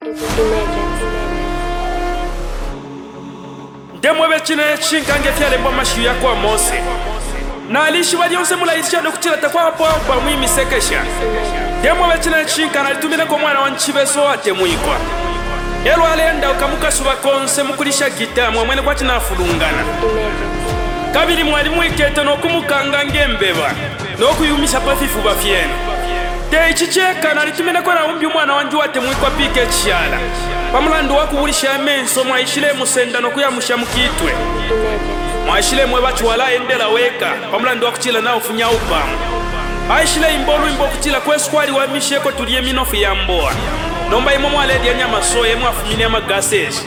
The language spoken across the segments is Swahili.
Demwe bechine chinkange fyale mbwa mashu ya kwa Mose na alishi walionse mulaisha no kuchilata kwa hapo mwimi sekesha. Demwe bechine chinkana litumile kwa mwana wa nchibeso ate mwikwa elo alenda ukamuka suba konse mukulisha gita mwene kwa chinafulungana kabili mwalimu ikete no kumukanga ngembeba no kuyumisha pafifu bafyene te ichicheka na litumile kwa naumbi mwana wanju ate mwikwa pike chiala pamulando wakubulisha amenso mwaishile musenda no kuyamusha mukitwe mwaishile mwe bachuwala endela weka pamulando wakuchila na ufunya upamu aishile imbolu imbo kuchila kweskwali wa misheko tulie minofu ya mboa nomba imo mwaledi ya nyama soye mwafumini ya magasesi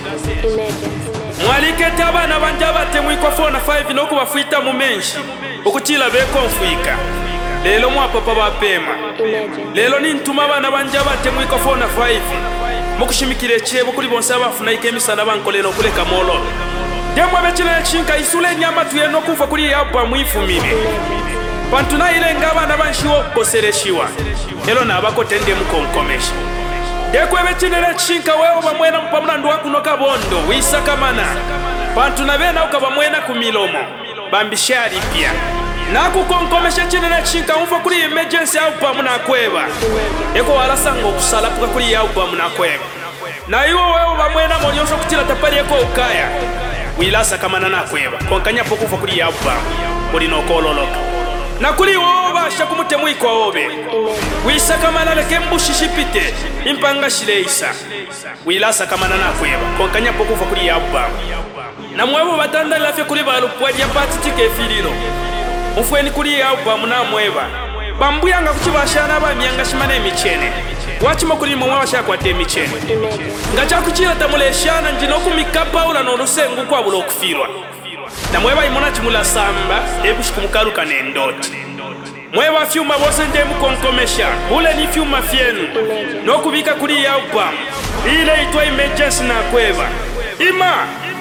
mwalikete abana banja bate mwikwa 4 na 5 no kubafuita mumenshi ukuchila beko mfuika lelo mwapapa bapema lelo ni ntuma abana banja bate mwikwa 4 na 5 mukushimikire chebo kuli bonse abafuna ikemisana bankoleno kuleka molo demwa bechina chinka isule nyama tuyeno kufa kuli yabwa mwifumine pantuna ile ngabana banshiwo kosereshiwa elo nabako tende mukonkomesha dekwe bechinele chinka wewe bamwena mpamulando wakunoka bondo wisakamana pantuna bena ukabamwena kumilomo bambishari pia nakukonkomesha chinele chinka umfa kuli emergency au pamuna kweba eko walasango kusala puka kuli yau pamuna kweba na iwo wewe bamwena monyoso kutila tapali eko ukaya wilasa kamana na kweba konkanya pokufa kuli yau pamu kuli nokololoka na kuli woba shakumute mwikwa obe wisakamana leke mbushishipite impanga shileisa wilasa kamana na kweba konkanya pokufa kuli yabba na mwebo batanda lafye kuli balupwa ya patitike fililo ufweni kuli yabba muna mweba bambuyanga kuchibashana bamyanga shimane michene wachimo kuli mwa washakwate michene ngacha kuchira tamuleshana njino kumikapa ula no rusengu kwa bulo kufirwa na mweba imona chimula samba ebushikumukaluka nendoti mweba fyuma bose nde mukonkomesha ule ni fyuma fyenu no kubika kuli ya upamu ile itwa emergency na kweba ima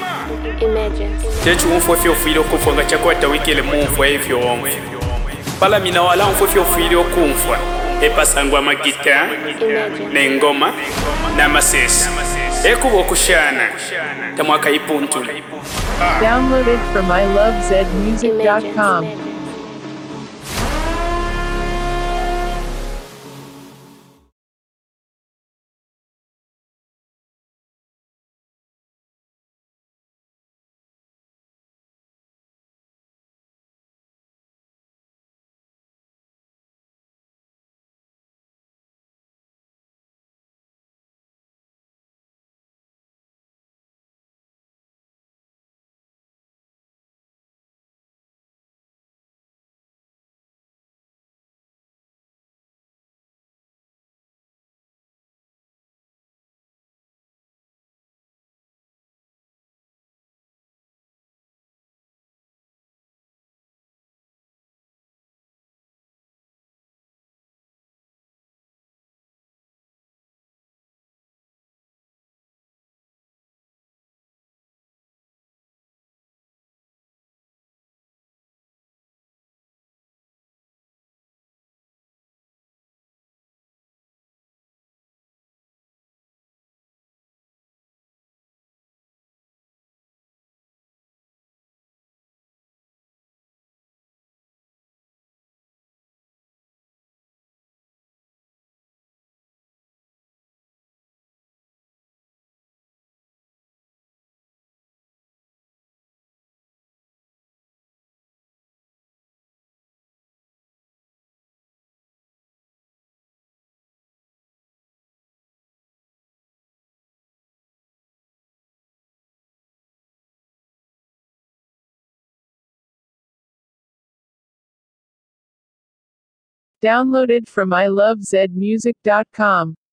techu umfo fyo filo kufonga chakwata wikile mumfo evyo omwe pala mina wala umfo fyo filo kumfwa epasangwa magita nengoma na masesi ekubo kushana tamwaka ipuntu. Downloaded from ilovezmusic.com. Downloaded from ilovezmusic.com.